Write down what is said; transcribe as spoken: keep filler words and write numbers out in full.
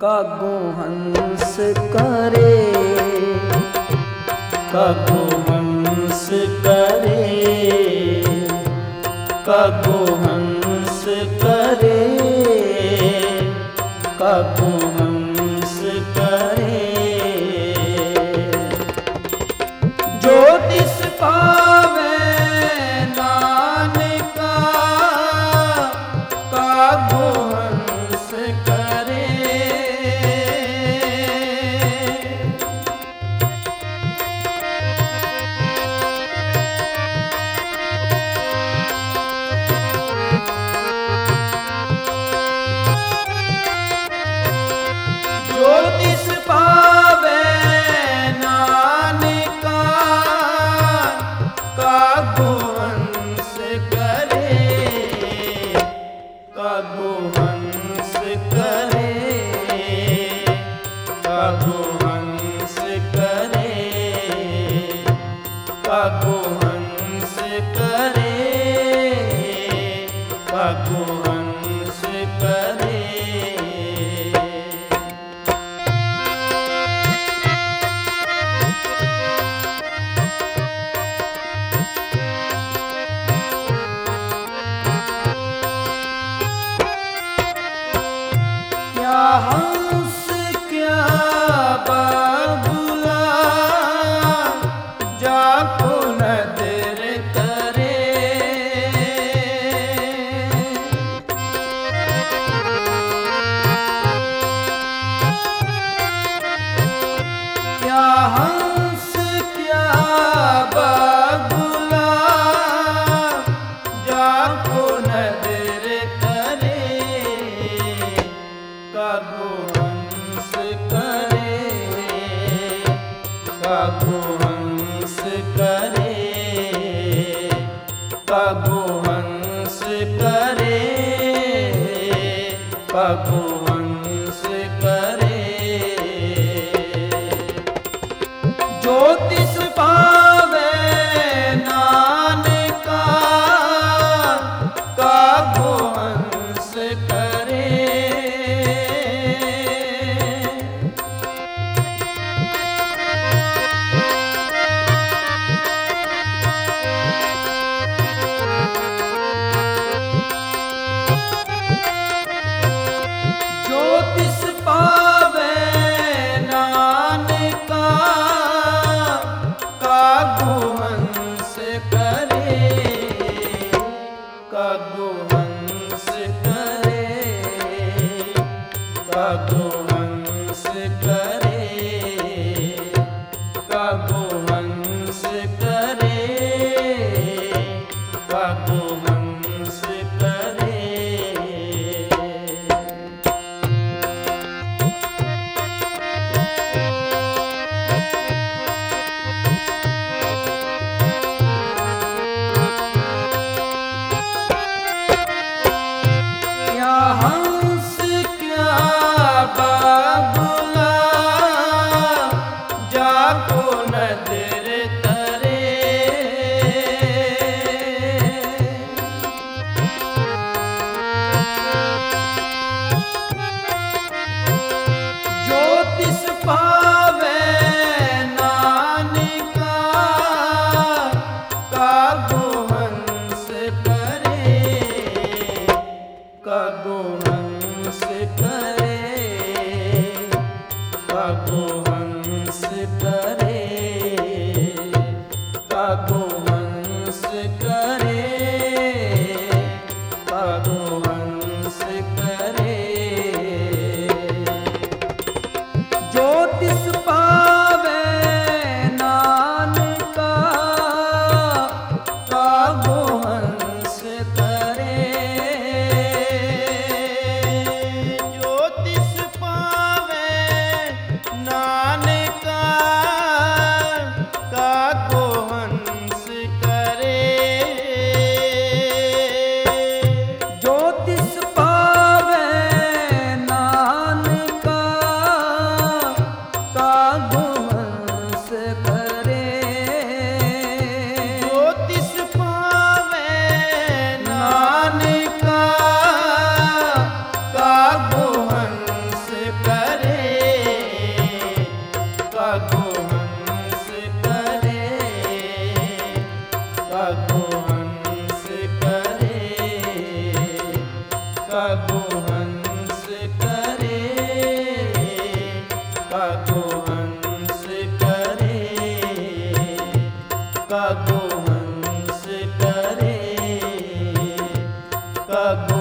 कागो हंस करे, कागो हंस करे, कागो हंस करे, कागो हंस करे। जो तिस पावे नानका, कागो हंस करे। जो तिस पावे नानका, कागो हंस करे, कागो हंस करे, कागो हंस करे, कागो हंस करे, कागो हंस करे। क्या हंस क्या बाबुला, जाको नजर करे। क्या हंस क्या बाबुला, जाको नजर करे। कागो हंस करे, कागो हंस करे, कागो हंस करे, कागो हंस करे। जो तिस पावे नानका, कागो हंस करे। जो तिस पावे नानका, कागो हंस करे, कागो हंस करे, कागो हंस करे, कागो हंस करे, कागो हंस करे। क्या हंस क्या कगो हंस करे, कगो हंस करे, कगो हंस करे, कगो हंस करे, कगो